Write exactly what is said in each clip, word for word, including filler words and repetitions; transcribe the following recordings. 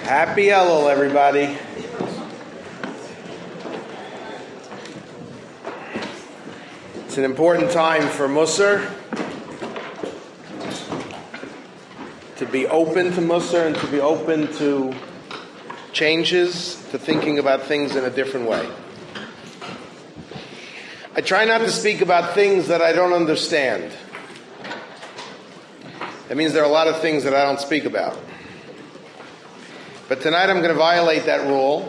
Happy Elul, everybody. It's an important time for Musar to be open to Musar and to be open to changes, to thinking about things in a different way. I try not to speak about things that I don't understand. That means there are a lot of things that I don't speak about. But tonight I'm going to violate that rule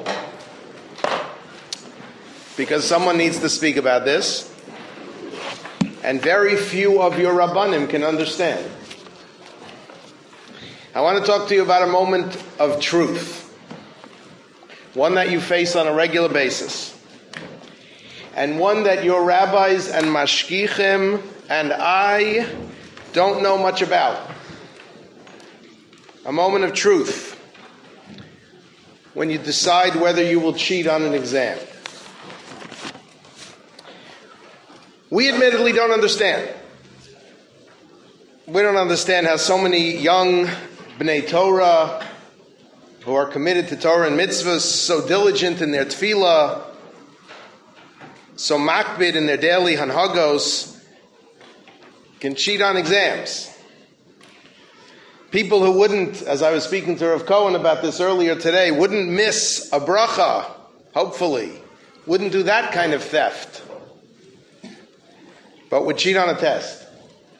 because someone needs to speak about this, and very few of your Rabbanim can understand. I want to talk to you about a moment of truth, one that you face on a regular basis, and one that your rabbis and mashgichim and I don't know much about. A moment of truth when you decide whether you will cheat on an exam. We admittedly don't understand. We don't understand how so many young B'nai Torah who are committed to Torah and mitzvahs, so diligent in their tefillah, so makbid in their daily hanhagos, can cheat on exams. People who wouldn't, as I was speaking to Rav Cohen about this earlier today, wouldn't miss a bracha, hopefully, wouldn't do that kind of theft, but would cheat on a test.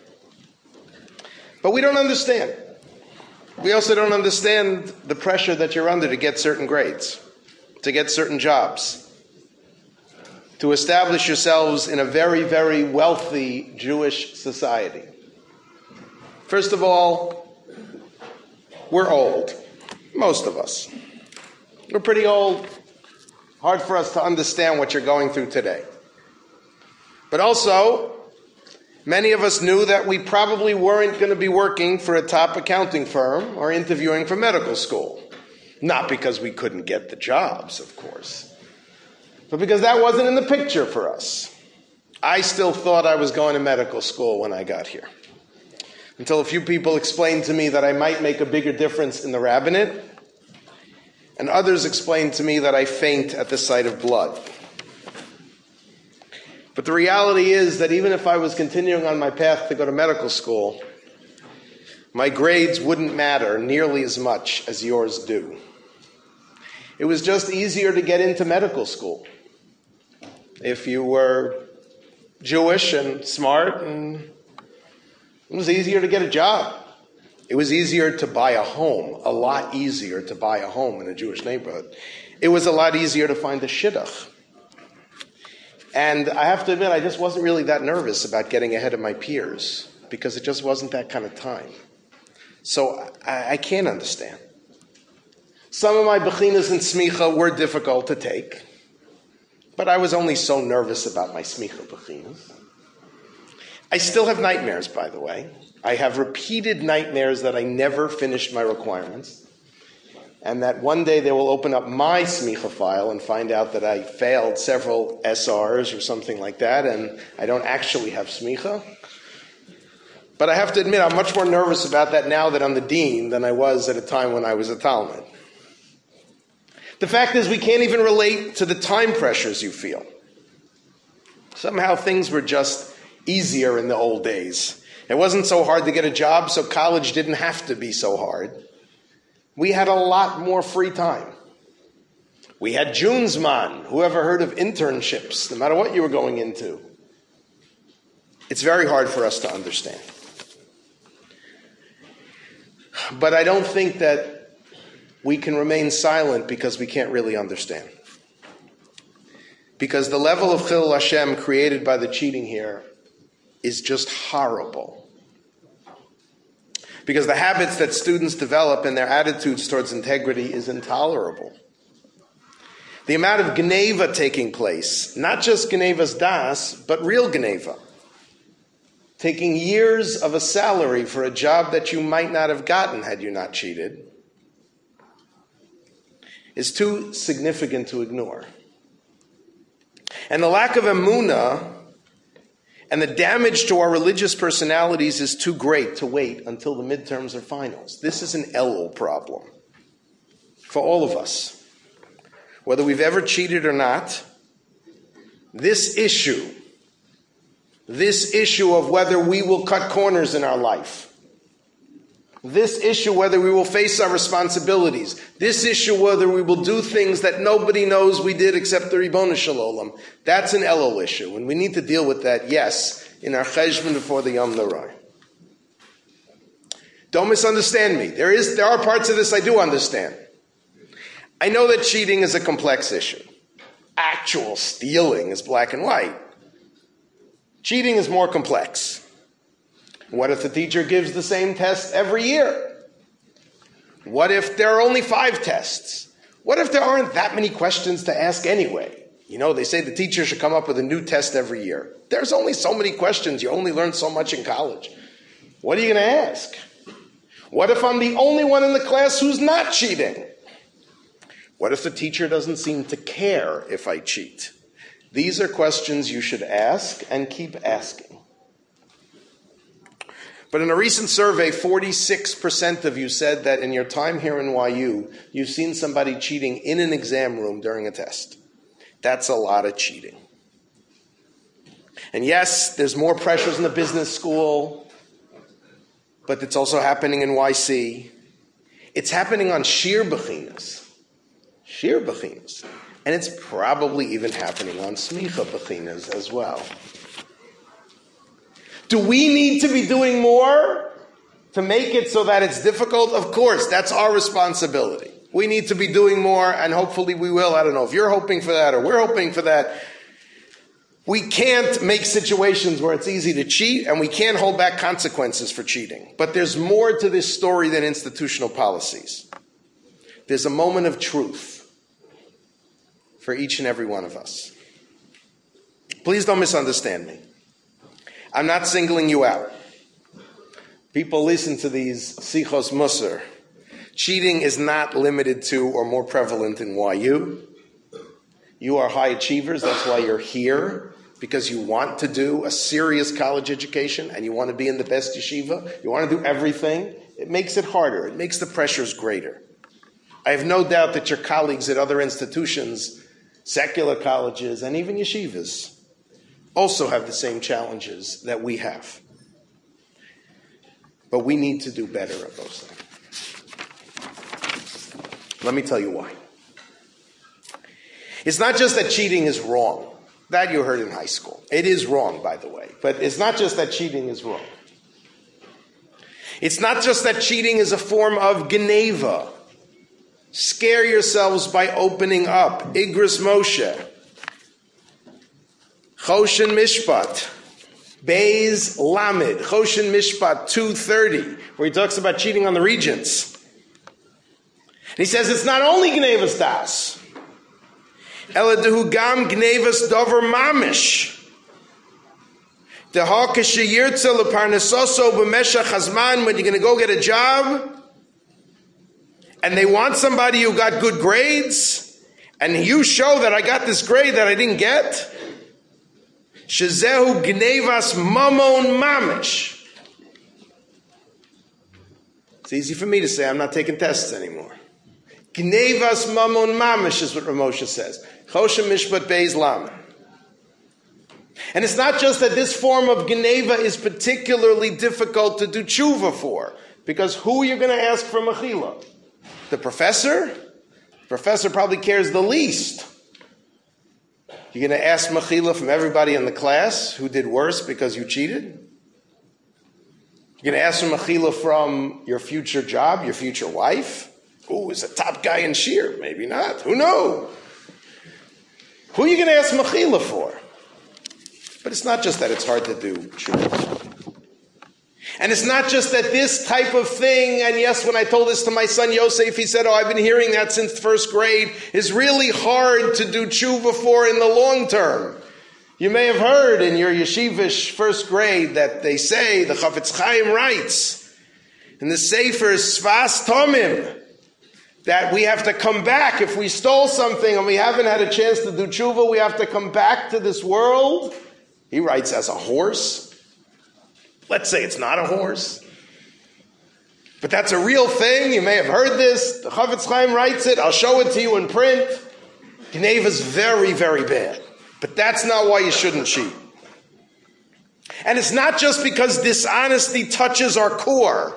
But we don't understand. We also don't understand the pressure that you're under to get certain grades, to get certain jobs, to establish yourselves in a very, very wealthy Jewish society. First of all, we're old. Most of us. We're pretty old. Hard for us to understand what you're going through today. But also, many of us knew that we probably weren't going to be working for a top accounting firm or interviewing for medical school. Not because we couldn't get the jobs, of course, but because that wasn't in the picture for us. I still thought I was going to medical school when I got here, until a few people explained to me that I might make a bigger difference in the rabbinate, and others explained to me that I faint at the sight of blood. But the reality is that even if I was continuing on my path to go to medical school, my grades wouldn't matter nearly as much as yours do. It was just easier to get into medical school if you were Jewish and smart, and it was easier to get a job. It was easier to buy a home, a lot easier to buy a home in a Jewish neighborhood. It was a lot easier to find a shidduch. And I have to admit, I just wasn't really that nervous about getting ahead of my peers because it just wasn't that kind of time. So I, I can't understand. Some of my bechinas and smicha were difficult to take, but I was only so nervous about my smicha bechinas. I still have nightmares, by the way. I have repeated nightmares that I never finished my requirements, and that one day they will open up my smicha file and find out that I failed several S Rs or something like that, and I don't actually have smicha. But I have to admit, I'm much more nervous about that now that I'm the dean than I was at a time when I was a Talmud. The fact is, we can't even relate to the time pressures you feel. Somehow things were just easier in the old days. It wasn't so hard to get a job, so college didn't have to be so hard. We had a lot more free time. We had Junesman. Who ever heard of internships, no matter what you were going into? It's very hard for us to understand. But I don't think that we can remain silent because we can't really understand. Because the level of Chilul Hashem created by the cheating here is just horrible. Because the habits that students develop and their attitudes towards integrity is intolerable. The amount of Geneva taking place, not just Geneva's das, but real Geneva. Taking years of a salary for a job that you might not have gotten had you not cheated, is too significant to ignore. And the lack of emunah and the damage to our religious personalities is too great to wait until the midterms or finals. This is an Elul problem. for all of us, whether we've ever cheated or not, this issue, this issue of whether we will cut corners in our life, this issue whether we will face our responsibilities, this issue whether we will do things that nobody knows we did except the Ribono Shel Olam, that's an Elul issue, and we need to deal with that, yes, in our cheshbon before the Yom Norai. Don't misunderstand me. There is, there are parts of this I do understand. I know that cheating is a complex issue. Actual stealing is black and white. Cheating is more complex. What if the teacher gives the same test every year? What if there are only five tests? What if there aren't that many questions to ask anyway? You know, they say the teacher should come up with a new test every year. There's only so many questions. You only learn so much in college. What are you going to ask? What if I'm the only one in the class who's not cheating? What if the teacher doesn't seem to care if I cheat? These are questions you should ask and keep asking. But in a recent survey, forty-six percent of you said that in your time here in Y U, you've seen somebody cheating in an exam room during a test. That's a lot of cheating. And yes, there's more pressures in the business school, but it's also happening in Y C. It's happening on Shir Bechinas. Shir Bechinas. And it's probably even happening on Smicha Bechinas as well. Do we need to be doing more to make it so that it's difficult? Of course, that's our responsibility. We need to be doing more, and hopefully we will. I don't know if you're hoping for that or we're hoping for that. We can't make situations where it's easy to cheat, and we can't hold back consequences for cheating. But there's more to this story than institutional policies. There's a moment of truth for each and every one of us. Please don't misunderstand me. I'm not singling you out. People listen to these Sichos Musar. Cheating is not limited to or more prevalent in Y U. You are high achievers. That's why you're here, because you want to do a serious college education and you want to be in the best yeshiva. You want to do everything. It makes it harder. It makes the pressures greater. I have no doubt that your colleagues at other institutions, secular colleges, and even yeshivas also have the same challenges that we have. But we need to do better at those things. Let me tell you why. It's not just that cheating is wrong. That you heard in high school. It is wrong, by the way. But it's not just that cheating is wrong. It's not just that cheating is a form of geneva. Scare yourselves by opening up. Igros Moshe. Choshen Mishpat, Beis Lamed, Choshen Mishpat two thirty, where he talks about cheating on the regents. And he says it's not only Gnevas Das, Eladehu Gam Gnevas Dover Mamish. Deha Keshiyirtza Leparnesoso B'Meshach Hazman, when you're going to go get a job, and they want somebody who got good grades, and you show that I got this grade that I didn't get, Shezehu Gnevas Mamon Mamish. It's easy for me to say, I'm not taking tests anymore. Gnevas Mamon Mamish is what Ramosha says. Choshen Mishpat Beis Lamed. And it's not just that this form of Geneva is particularly difficult to do tshuva for, because who are you going to ask for mechila? The professor? The professor probably cares the least. You're going to ask mechila from everybody in the class who did worse because you cheated? You're going to ask for mechila from your future job, your future wife? Who is a top guy in Shir? Maybe not. Who knows? Who are you going to ask mechila for? But it's not just that it's hard to do tshuva. And it's not just that this type of thing, and yes, when I told this to my son Yosef, he said, oh, I've been hearing that since first grade, is really hard to do tshuva for in the long term. You may have heard in your yeshivish first grade that they say, the Chafetz Chaim writes, in the Sefer Sfas Tomim, that we have to come back. If we stole something and we haven't had a chance to do tshuva, we have to come back to this world. He writes as a horse. Let's say it's not a horse. But that's a real thing. You may have heard this. The Chafetz Chaim writes it. I'll show it to you in print. Gneva is very, very bad. But that's not why you shouldn't cheat. And it's not just because dishonesty touches our core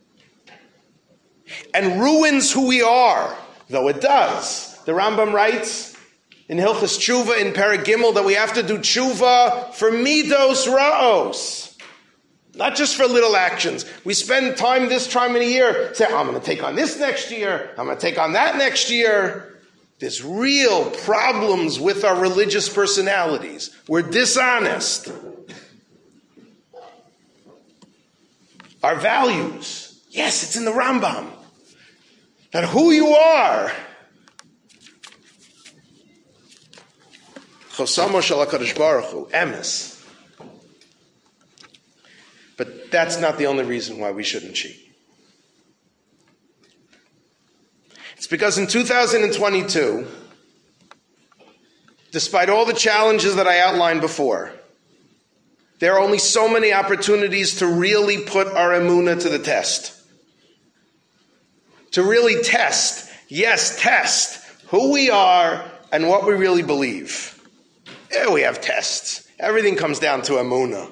and ruins who we are, though it does. The Rambam writes in Hilchos Tshuva in Perek Gimel that we have to do tshuva for midos ra'os, not just for little actions. We spend time this time in a year, say, I'm going to take on this next year, I'm going to take on that next year. There's real problems with our religious personalities. We're dishonest. Our values. Yes, it's in the Rambam. That who you are. Chosamo shel HaKadosh Baruch Hu, emes. But that's not the only reason why we shouldn't cheat. It's because in two thousand twenty-two, despite all the challenges that I outlined before, there are only so many opportunities to really put our emunah to the test. To really test, yes, test who we are and what we really believe. Yeah, we have tests. Everything comes down to emunah.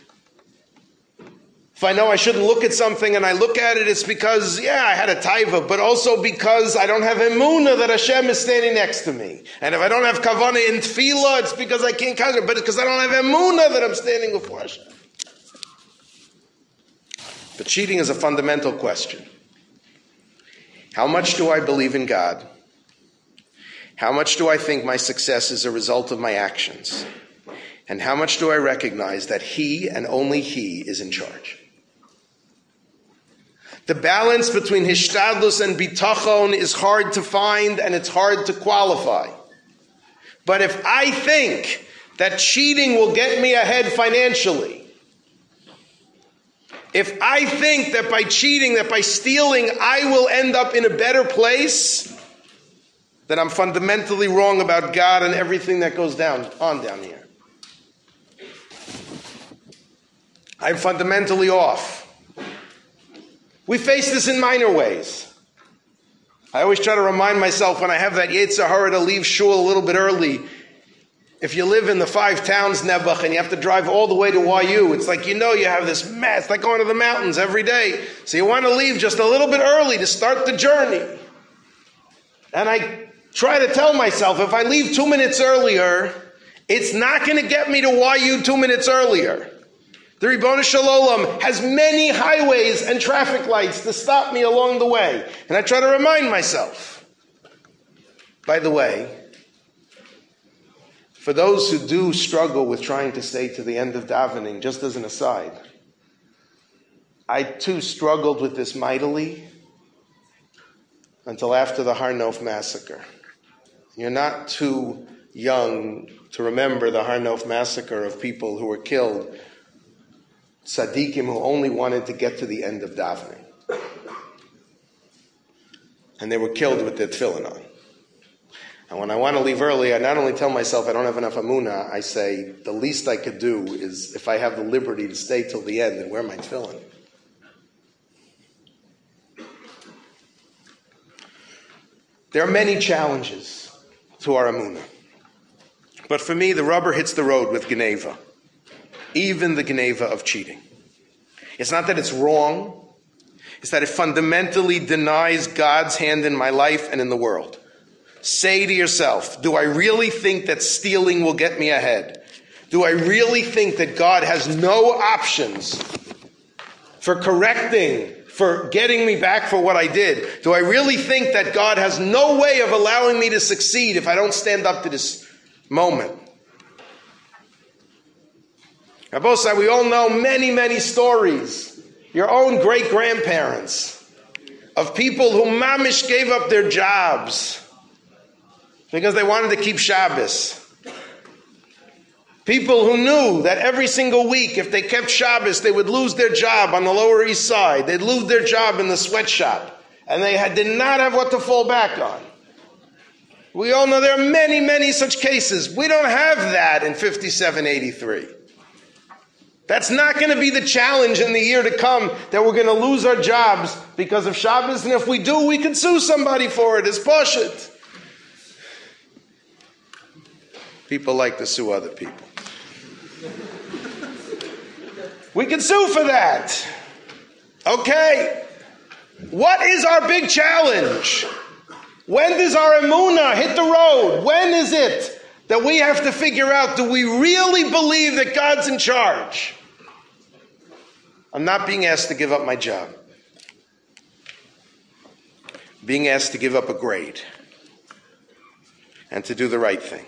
If I know I shouldn't look at something and I look at it, it's because, yeah, I had a taiva, but also because I don't have emunah that Hashem is standing next to me. And if I don't have kavanah in tefillah, it's because I can't conquer, but it's because I don't have emunah that I'm standing before Hashem. But cheating is a fundamental question. How much do I believe in God? How much do I think my success is a result of my actions? And how much do I recognize that He and only He is in charge? The balance between hishtadlus and bitachon is hard to find and it's hard to qualify. But if I think that cheating will get me ahead financially, if I think that by cheating, that by stealing, I will end up in a better place, then I'm fundamentally wrong about God and everything that goes down on down here. I'm fundamentally off. We face this in minor ways. I always try to remind myself when I have that Yetzer Hara to leave shul a little bit early. If you live in the five towns Nebuch and you have to drive all the way to Y U, it's like you know you have this mess. It's like going to the mountains every day. So you want to leave just a little bit early to start the journey. And I try to tell myself, if I leave two minutes earlier, it's not going to get me to Y U two minutes earlier. The Ribono Shel Olam has many highways and traffic lights to stop me along the way. And I try to remind myself. By the way, for those who do struggle with trying to stay to the end of davening, just as an aside, I too struggled with this mightily until after the Har Nof massacre. You're not too young to remember the Har Nof massacre of people who were killed, tzaddikim who only wanted to get to the end of davening. And they were killed with their tefillin on. And when I want to leave early, I not only tell myself I don't have enough amunah, I say the least I could do is, if I have the liberty to stay till the end and wear my tefillin. There are many challenges to our amunah. But for me, the rubber hits the road with Geneva. Even the Geneva of cheating. It's not that it's wrong. It's that it fundamentally denies God's hand in my life and in the world. Say to yourself, do I really think that stealing will get me ahead? Do I really think that God has no options for correcting, for getting me back for what I did? Do I really think that God has no way of allowing me to succeed if I don't stand up to this moment? Rabosai, we all know many, many stories, your own great-grandparents, of people who mamish gave up their jobs because they wanted to keep Shabbos. People who knew that every single week, if they kept Shabbos, they would lose their job on the Lower East Side. They'd lose their job in the sweatshop. And they had, did not have what to fall back on. We all know there are many, many such cases. We don't have that in fifty-seven eighty-three. That's not going to be the challenge in the year to come, that we're going to lose our jobs because of Shabbos, and if we do, we can sue somebody for it. It's pashut. People like to sue other people. We can sue for that. Okay. What is our big challenge? When does our emunah hit the road? When is it that we have to figure out, do we really believe that God's in charge? I'm not being asked to give up my job. Being asked to give up a grade and to do the right thing.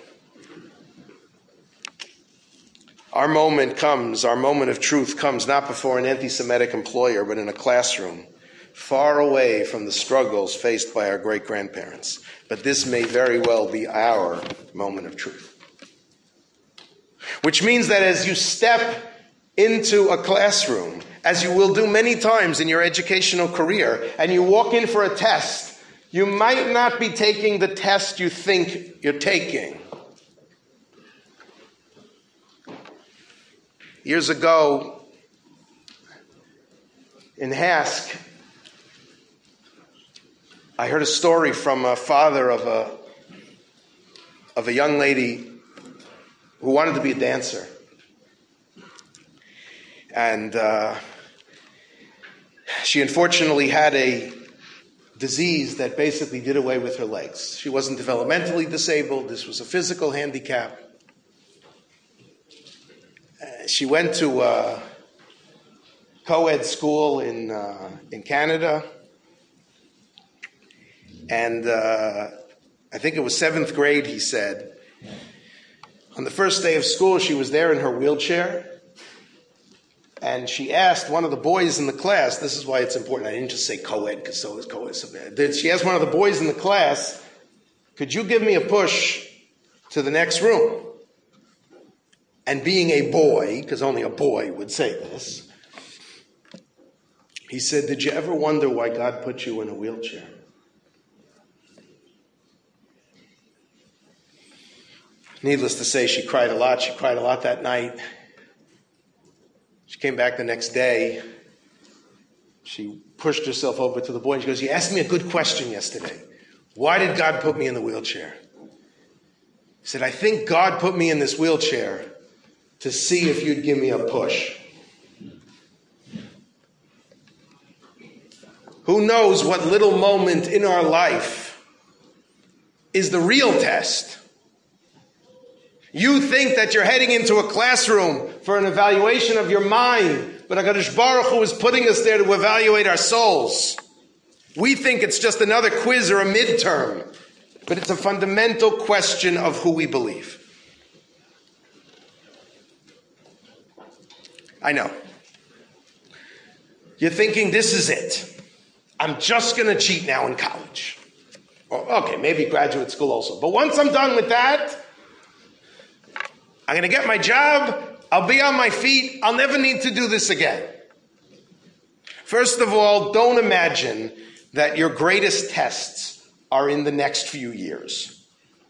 Our moment comes, our moment of truth comes not before an anti-Semitic employer, but in a classroom, far away from the struggles faced by our great-grandparents. But this may very well be our moment of truth. Which means that as you step into a classroom, as you will do many times in your educational career, and you walk in for a test, you might not be taking the test you think you're taking. Years ago, in Hask, I heard a story from a father of a of a young lady who wanted to be a dancer. And uh, she unfortunately had a disease that basically did away with her legs. She wasn't developmentally disabled. This was a physical handicap. Uh, she went to a co-ed school in uh, in Canada. And uh, I think it was seventh grade, he said. On the first day of school, she was there in her wheelchair. And she asked one of the boys in the class, this is why it's important, I didn't just say co-ed, because so is co-ed so bad. She asked one of the boys in the class, could you give me a push to the next room? And being a boy, because only a boy would say this, he said, did you ever wonder why God put you in a wheelchair? Needless to say, she cried a lot. She cried a lot that night. She came back the next day. She pushed herself over to the boy and she goes, you asked me a good question yesterday. Why did God put me in the wheelchair? He said, I think God put me in this wheelchair to see if you'd give me a push. Who knows what little moment in our life is the real test? You think that you're heading into a classroom for an evaluation of your mind, but HaKadosh Baruch Hu is putting us there to evaluate our souls. We think it's just another quiz or a midterm, but it's a fundamental question of who we believe. I know. You're thinking, this is it. I'm just going to cheat now in college. Or, okay, maybe graduate school also. But once I'm done with that, I'm going to get my job, I'll be on my feet, I'll never need to do this again. First of all, don't imagine that your greatest tests are in the next few years.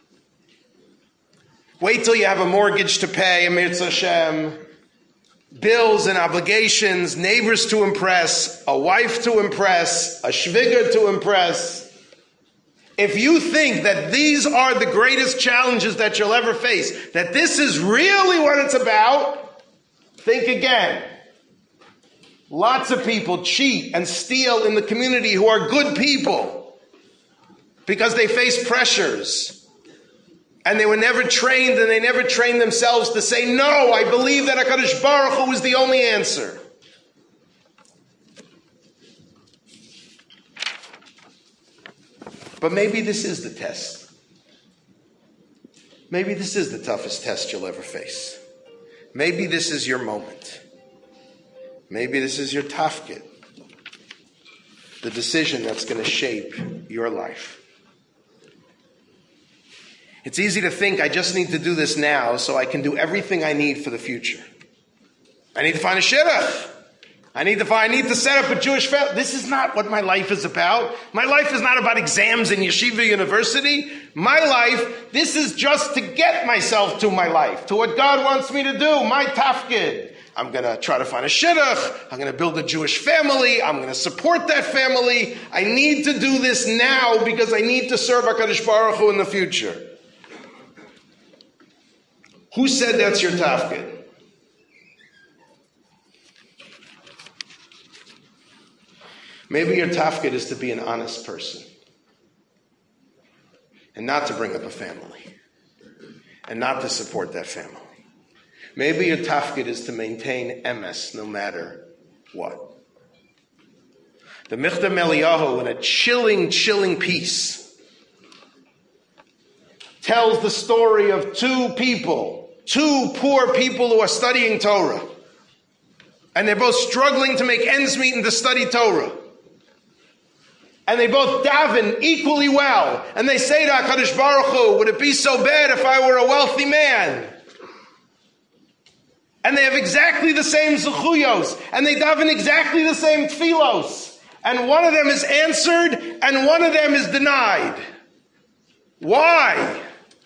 Wait till you have a mortgage to pay, Amir Hashem, bills and obligations, neighbors to impress, a wife to impress, a shviger to impress. If you think that these are the greatest challenges that you'll ever face, that this is really what it's about, think again. Lots of people cheat and steal in the community who are good people because they face pressures. And they were never trained and they never trained themselves to say, no, I believe that HaKadosh Baruch Hu is the only answer. But maybe this is the test. Maybe this is the toughest test you'll ever face. Maybe this is your moment. Maybe this is your tafkid. The decision that's going to shape your life. It's easy to think, I just need to do this now so I can do everything I need for the future. I need to find a shidduch. I need to find, I need to set up a Jewish family. This is not what my life is about. My life is not about exams in Yeshiva University. My life, this is just to get myself to my life, to what God wants me to do, my tafkid. I'm going to try to find a shidduch. I'm going to build a Jewish family. I'm going to support that family. I need to do this now because I need to serve HaKadosh Baruch Hu in the future. Who said that's your tafkid? Maybe your tafkid is to be an honest person and not to bring up a family and not to support that family. Maybe your tafkid is to maintain emes no matter what. The Michtav Eliyahu, in a chilling, chilling piece, tells the story of two people, two poor people who are studying Torah. And they're both struggling to make ends meet and to study Torah. And they both daven equally well. And they say to HaKadosh Baruch Hu, would it be so bad if I were a wealthy man? And they have exactly the same zechuyos. And they daven exactly the same tfilos. And one of them is answered and one of them is denied. Why?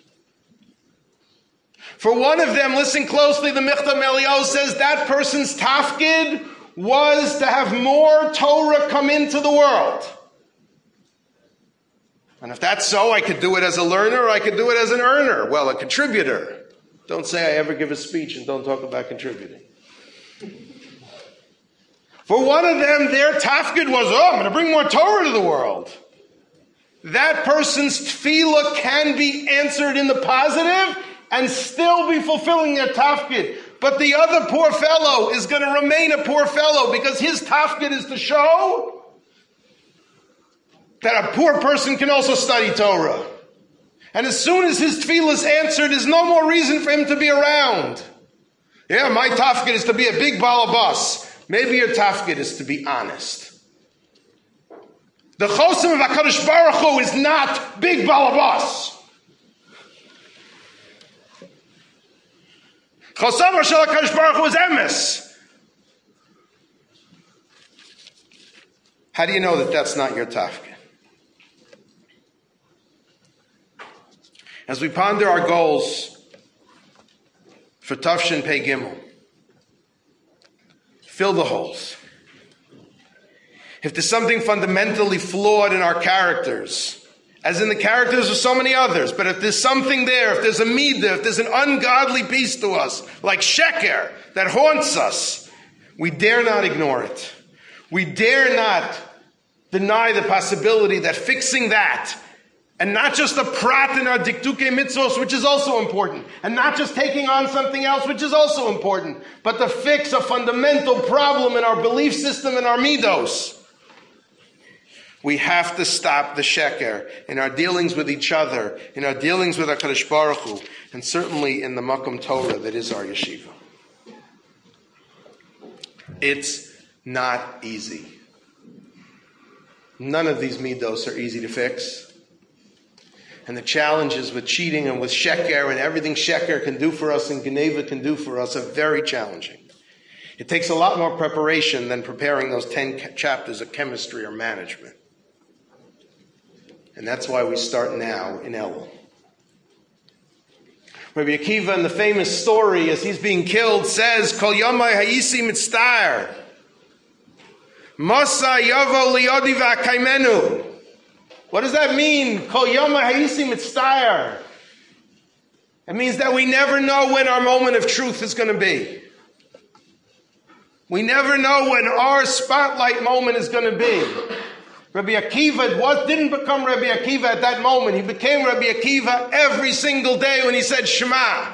For one of them, listen closely, the Michtav Eliyahu says that person's tafkid was to have more Torah come into the world. And if that's so, I could do it as a learner or I could do it as an earner. Well, a contributor. Don't say I ever give a speech and don't talk about contributing. For one of them, their tafkid was, oh, I'm going to bring more Torah to the world. That person's tefillah can be answered in the positive and still be fulfilling their tafkid. But the other poor fellow is going to remain a poor fellow because his tafkid is to show that a poor person can also study Torah. And as soon as his tefillah is answered, there's no more reason for him to be around. Yeah, my tafkid is to be a big balabas. Maybe your tafkid is to be honest. The chosim of HaKadosh Baruch Hu is not big balabas. Chosim of HaKadosh Baruch Hu is emes. How do you know that that's not your tafkid? As we ponder our goals for Tafshin Pei Gimel, fill the holes. If there's something fundamentally flawed in our characters, as in the characters of so many others, but if there's something there, if there's a midah, if there's an ungodly piece to us, like sheker, that haunts us, we dare not ignore it. We dare not deny the possibility that fixing that, and not just a prat in our dikduke mitzvos, which is also important. And not just taking on something else, which is also important. But to fix a fundamental problem in our belief system and our midos. We have to stop the sheker in our dealings with each other, in our dealings with HaKadosh Baruch Hu, and certainly in the Makom Torah that is our yeshiva. It's not easy. None of these midos are easy to fix. And the challenges with cheating and with sheker and everything sheker can do for us and Geneva can do for us are very challenging. It takes a lot more preparation than preparing those ten chapters of chemistry or management. And that's why we start now in Elul. Rabbi Akiva, in the famous story, as he's being killed, says, Kol yomai hayisi mitzta'er, Masa yavo liodi v'akaimenu. What does that mean? Kol yoma hayisi mitzta'er. It means that we never know when our moment of truth is going to be. We never know when our spotlight moment is going to be. Rabbi Akiva was, didn't become Rabbi Akiva at that moment. He became Rabbi Akiva every single day when he said Shema.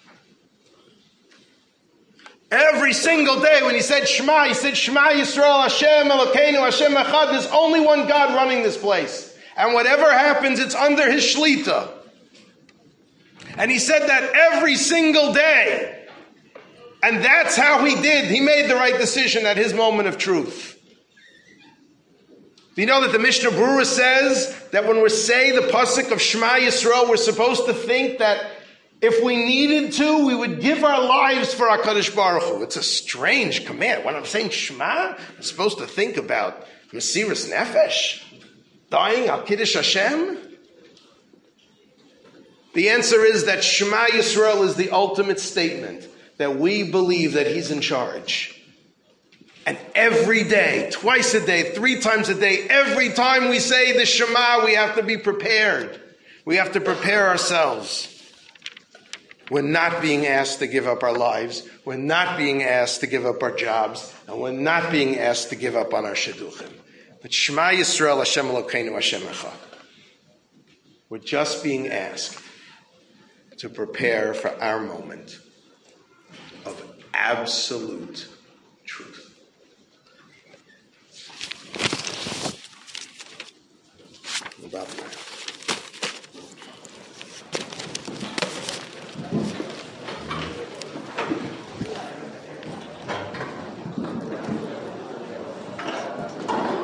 Every single day when he said Shema, he said Shema Yisrael Hashem Elokeinu Hashem Echad. There's only one God running this place. And whatever happens, it's under his shlita. And he said that every single day. And that's how he did. He made the right decision at his moment of truth. Do you know that the Mishnah Berurah says that when we say the pasuk of Shema Yisrael, we're supposed to think that if we needed to, we would give our lives for HaKadosh Baruch Hu. It's a strange command. When I'm saying Shema, I'm supposed to think about Mesiras Nefesh, dying al Kiddush Hashem. The answer is that Shema Yisrael is the ultimate statement. that we believe that He's in charge. And every day, twice a day, three times a day, every time we say the Shema, we have to be prepared. We have to prepare ourselves. We're not being asked to give up our lives. We're not being asked to give up our jobs. And we're not being asked to give up on our shidduchim. But Shema Yisrael, Hashem Elokeinu, Hashem Echad. We're just being asked to prepare for our moment of absolute